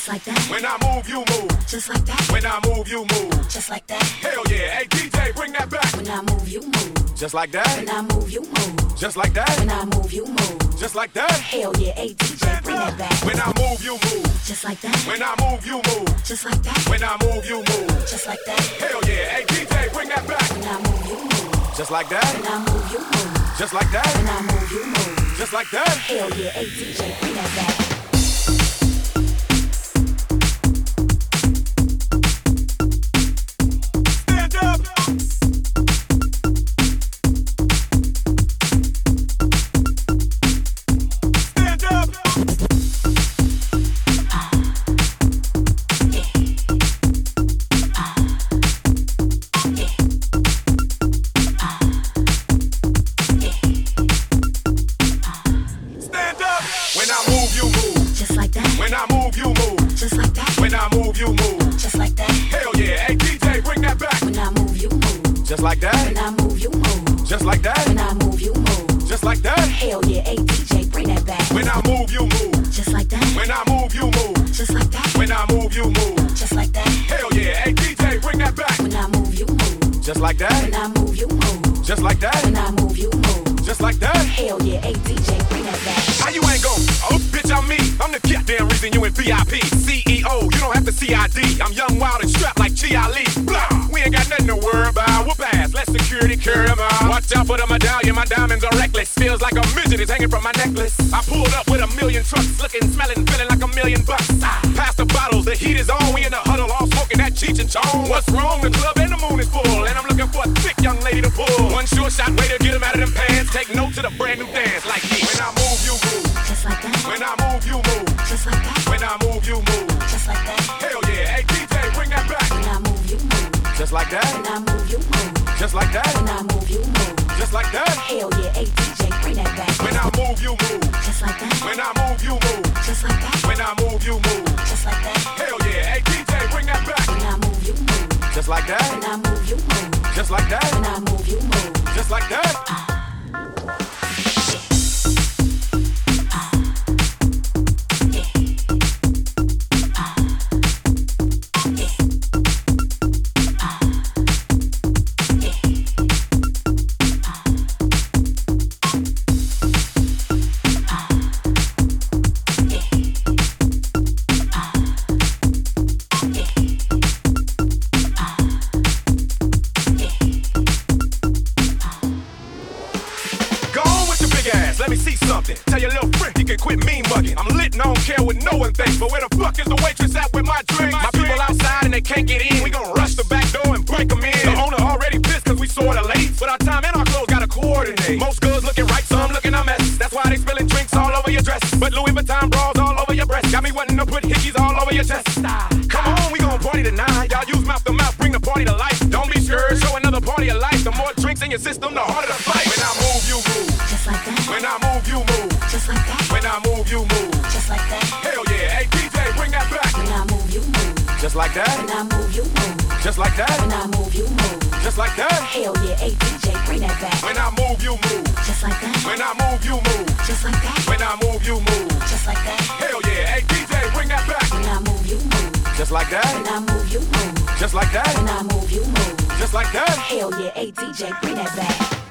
Just like that. When I move, you move. Just like that. When I move, you move. Just like that. Hell yeah. Hey DJ, bring that back. When I move, you move. Just like that. When I move, you move. Just like that. When I move, you move. Just like that. Hell yeah, hey DJ, bring that back. When I move, you move. Just like that. When I move, you move. Just like that. When I move, you move. Just like that. Hell yeah. Hey DJ, bring that back. When I move, you move. Just like that. When I move, you move. Just like that. When I move, you move. Just like that. Hell yeah, hey DJ, bring that back. Just like that. When I move, you move. Just like that. When I move, you move. Just like that. Hell yeah, hey DJ, bring that back. When I move, you move. Just like that. When I move, you move. Just like that. When I move, you move. Just like that. Hell yeah, hey DJ, bring that back. When I move, you move. Just like that. When I move, you move. Just like that. When I move, you move. Just like that. Hell yeah, hey DJ, bring that back. How you ain't gon'? Oh, bitch, I'm me. I'm the goddamn reason you in VIP. CEO, you don't have to CID. I'm young, wild, and strapped like Chia Lee. Blah. We ain't got nothing to worry about. Whoop ass, let security carry 'em out. Watch out for the medallion, my diamonds are reckless. Feels like a midget is hanging from my necklace. I pulled up with a million trucks, looking, smelling, feeling like $1,000,000. Pass the bottles, the heat is on. We in the huddle, all smoking that Cheech and Chong. What's wrong? The club and the moon is full, and I'm looking for a thick young lady to pull. One sure shot way to get 'em out of them pants. Take note to the brand new dance like this. When I move, you move. Just like that. When I move, you move. Just like that. When I move, you move. Just like that. Hell yeah, hey DJ, bring that back. When I move, you move. Just like that. When I move, you move. Just like that. When I move, you move. Just like that. Hell yeah, hey DJ, bring that back. When I move, you move. Just like that. When I move, you move. Just like that. When I move, you move. Just like that. Hell yeah, hey DJ, bring that back. When I move, you move. Just like that. When I move, you move. Just like that. When I move, you move. Just like that. Let me see something. Tell your little friend he can quit mean mugging. I'm lit and I don't care what no one thinks. But where the fuck is the waitress at with my drink? My people outside and they can't get in. We gon' rush the back door and break them in. The owner already pissed cause we sorta late. But our time and our clothes gotta coordinate. Most girls looking right, some looking a mess. That's why they spilling drinks all over your dress. But Louis Vuitton bras all over your breast. Got me wanting to put hickeys all over your chest. Come on, we gon' party tonight. Y'all use mouth to mouth, bring the party to life. Don't be scared, show another party of life. The more drinks in your system, the harder the fight. When I move, you move. Just like that. When I move, you move. Just like that. When I move, you move. Just like that. Hell yeah, hey DJ, bring that back. When I move, you move. Just like that. When I move, you move. Just like that. When I move, you move. Just like that. Hell yeah, hey DJ, bring that back. When I move, you move. Just like that. When I move, you move. Just like that. When I move, you move. Just like that. Hell yeah, hey DJ, bring that back. When I move, you move. Just like that. When I move, you move. Just like that. When I move, you move. Just like that. Hell yeah, hey DJ, bring that back.